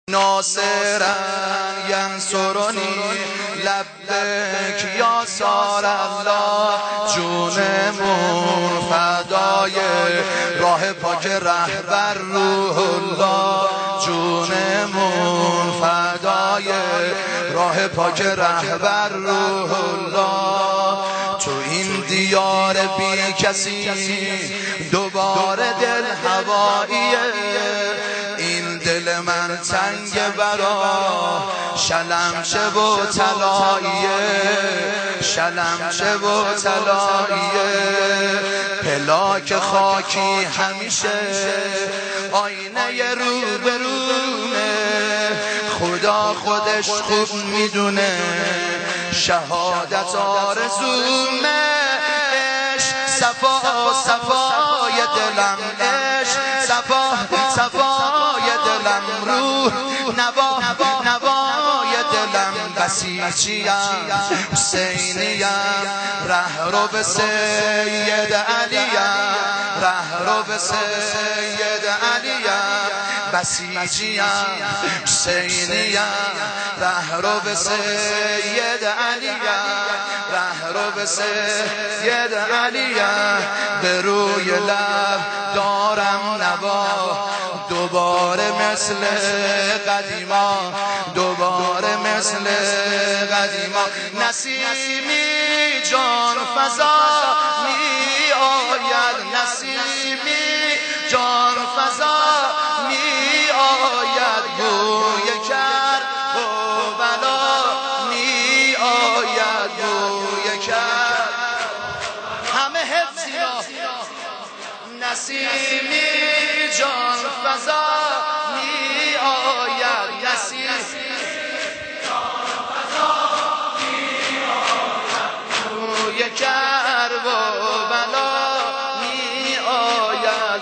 ناصرا ینصرنی لبک یا سار الله، جونمون فدای راه پاک رهبر روح الله، جونمون فدای راه پاک رهبر روح الله. تو این دیار بی کسی دوباره دل هواییه، این دل من تنگ برا شلمچه و طلاییه، شلمچه و طلاییه. پلاک خاکی همیشه آینه روبرونه، خدا خودش خوب میدونه شهادت آرزومه. عشق صفا صفای دلم، عشق صفا صفای دلم، روح نوا نوای دلم. بسیجیم حسینیم، ره رو به سید علیم، ره رو به سید علیم. بسیجیم حسینیم، ره رو به سید علیم، ره رو به سید علیم. به روی لب دارم نوا دوباره مثل قدیما، دوباره مثل قدیما. نسیمی جان فضا می آید، نسیمی جان فضا می آید. بوی کرد و بلا می آید، بوی کرد. همه حفظی نسیمی جان فضا می آید، نسیمی جان فضا می آید. بوی کرد و بلا می آید،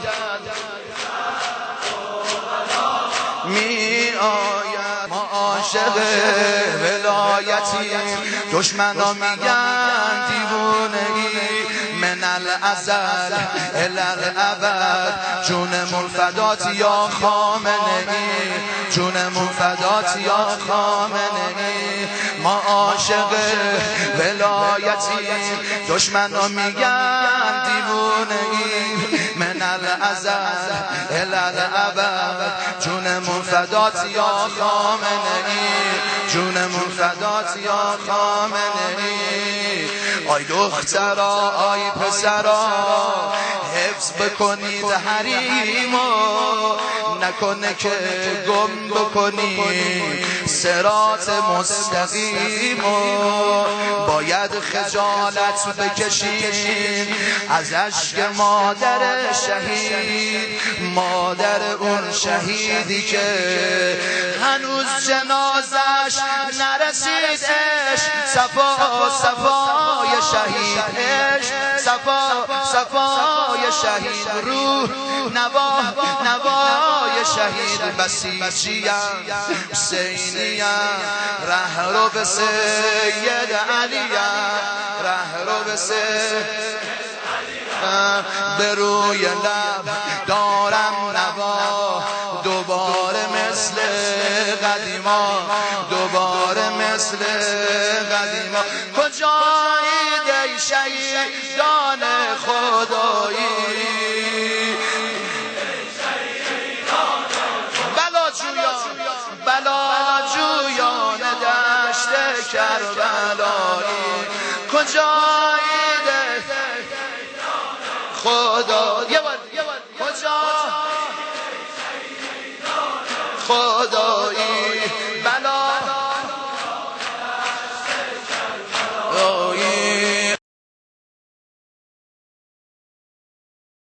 می آید. ما عاشق ولایتیم، دشمنا میگن دیوونه ای. من الازل الی الابد جونمون فدات یا خامنه ای، جونمون فدات یا خامنه ای. ما عاشق ولایتیم، دشمنا میگن دیوونه ای. من الازل الی الابد جونمون فدات یا خامنه ای، جونمون فدات یا خامنه ای. آی دخترا آی پسرا حفظ بکنید حریمو، نکنه که گم بکنی صراط مستقیمو. باید خجالت بکشیم از اشک مادر شهید، مادر اون شهیدی که هنوز جنازش نرسید. عشق صفا صفای شهید، عشق صفا صفای شهید، روح نوا نوای شهید. بسیجیم حسینیم، ره رو به سید علیم، ره رو به سید. به روی لب دارم نوا دوباره مثل قدیما، دوباره مثل قدیما. کجایید ای شهیدان خدایی، بلاجویان دشت کربلایی. کجایید خدایی